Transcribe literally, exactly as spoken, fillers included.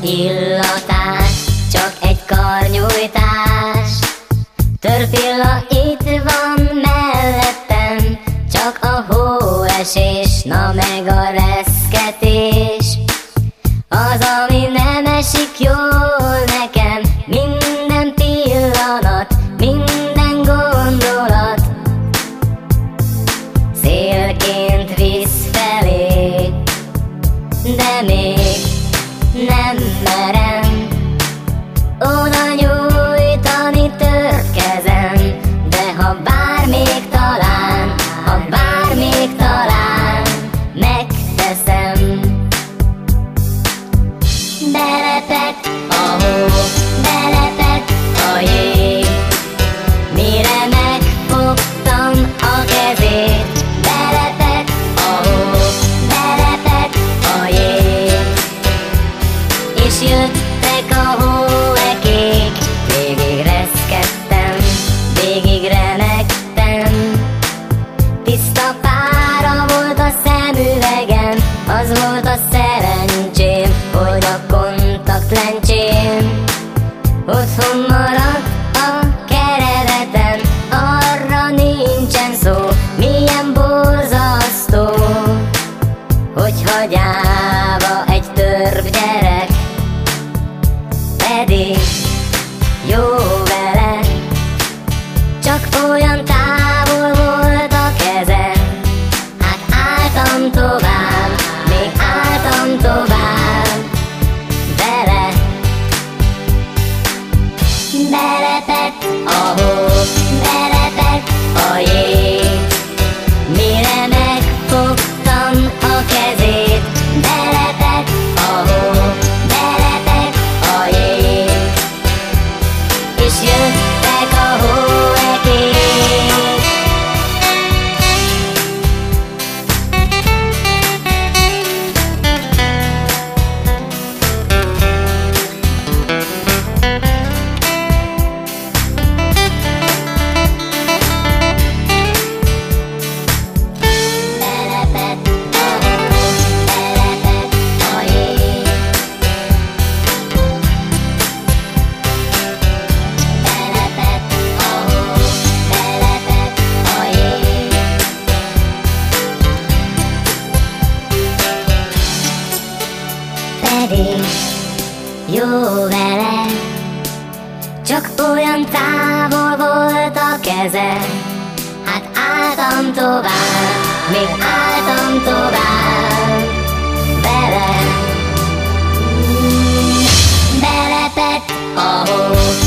illatát, csak egy karnyújtás. Törpilla itt van mellettem, csak a hóesés, na meg a reszketés. Az, ami nem esik jól nekem, minden pillanat, minden gondolat szélként visz felé, de még nem merem oda nyújtani tört kezem. De ha bár még talán, ha bár még talán megteszem. Belepett a hó, belepett a jég, mire megfogtam a kezét. Belepett a hó, belepett a jég, és jöttek a hóekék. Végig reszkedtem, végig remegtem, tiszta pára volt a szemüvegem. Az volt a szerencsém, hogy a kontaktlencsém otthon maradt a kerevetem. Arra nincsen szó, milyen borzasztó, hogy hagyába egy törp gyerek, pedig jó vele. Csak olyan távol volt a keze, hát álltam tovább, még álltam tovább vele. Belepett a hó, belepett a jég, mire megfogtam a kezét. Belepett a hó, belepett a jég, és jöttek a hóekék. Belepett a hó, belepett a jég, belepett a hó, belepett a jég. Pedig jó vele, csak olyan távol volt a keze. Hát álltam tovább, még álltam tovább vele. Belepett a hó,